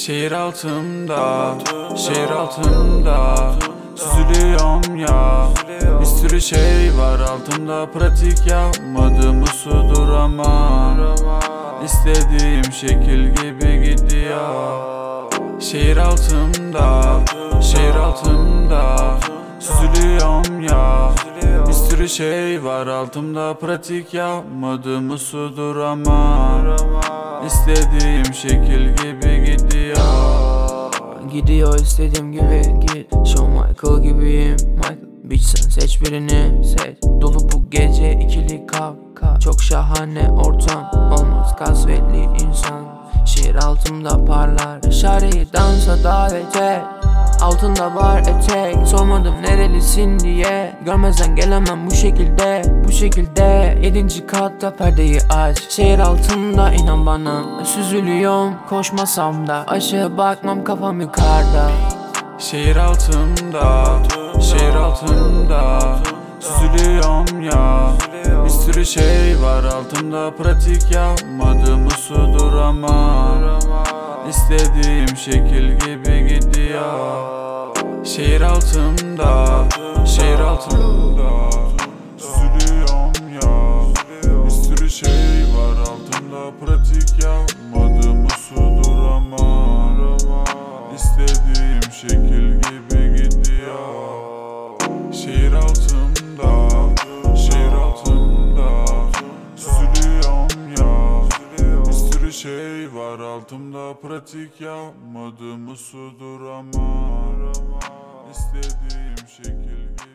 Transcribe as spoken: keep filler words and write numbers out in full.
Şehir altımda, şehir altımda süzülüyorum ya. Bir sürü şey var altımda, pratik yapmadığımı suduramam. İstediğim şekil gibi gidiyor. Şehir altımda, şehir altımda süzülüyorum ya. Bir sürü şey var altımda, pratik yapmadığımı suduramam. İstediğim şekil gibi gidiyor. Gidiyor istediğim gibi git. Shawn Michael gibiyim Michael Bitch sen seç birini seç. Dolu bu gece ikili kavga. Çok şahane ortam, olmaz kasvetli insan. Şehir altımda parlar, şareyi dansa davet et. Altında var etek, sormadım nerelisin diye. Görmezden gelemem bu şekilde, bu şekilde. Yedinci katta perdeyi aç. Şehir altında inan bana, süzülüyorum koşmasam da. Aşağı bakmam kafam yukarıda. Şehir altımda, şehir altımda süzülüyorum ya. Bir sürü şey var altımda, pratik yapmadığımı suduramam. İstediğim şekil gibi gidiyor. Şehir altımda, şehir altımda süzülüyorum ya. Bir sürü şey var altımda, pratik yapmadığımı suduramam. İstediğim şekil gibi gidiyor. Şehir altımda, şehir altımda süzülüyorum ya. Bir sürü şey var altımda, pratik yapmadığımı suduramam. İstediğim şekil gibi